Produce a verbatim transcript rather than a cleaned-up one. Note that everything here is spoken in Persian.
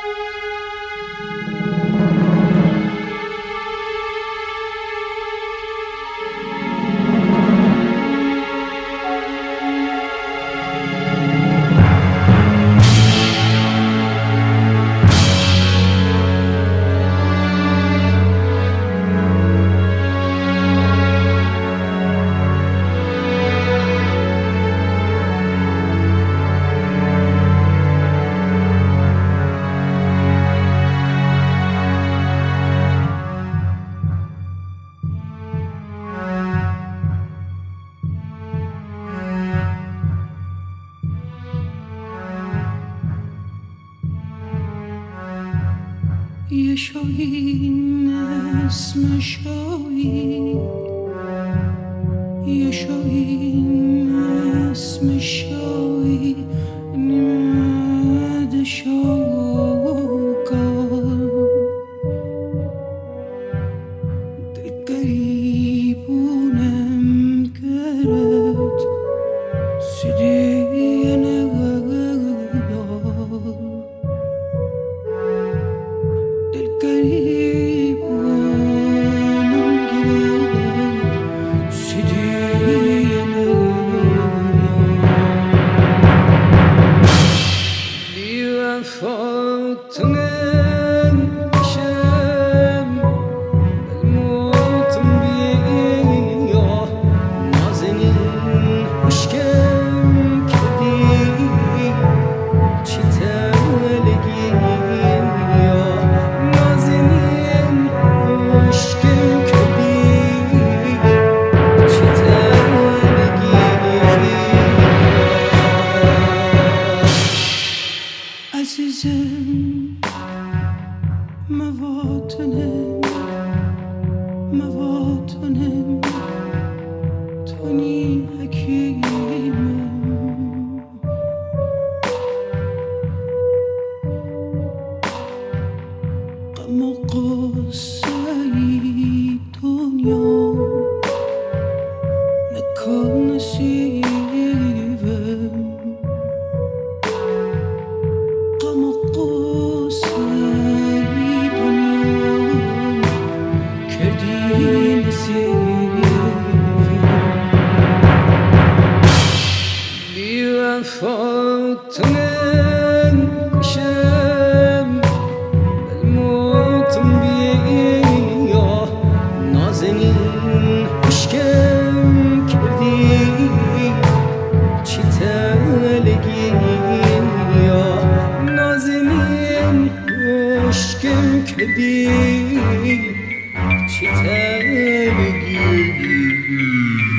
یه شاهین اسم شاهی، یه شاهین اسم شاهی، نیمد شاقا دل قریبونم کرد سیدی نگاه عزیزم، مواطنم مواطنم تونی حکیمم، غم و غصه ای دنیا نکن نصیبم، غم و غصه ای دنیا کردی نصیبم، بی وفا تو نکشم بلموتم بیا، نازنین عشقم کردی چی تلگی یا، نازنین عشقم کردی چی تلگی.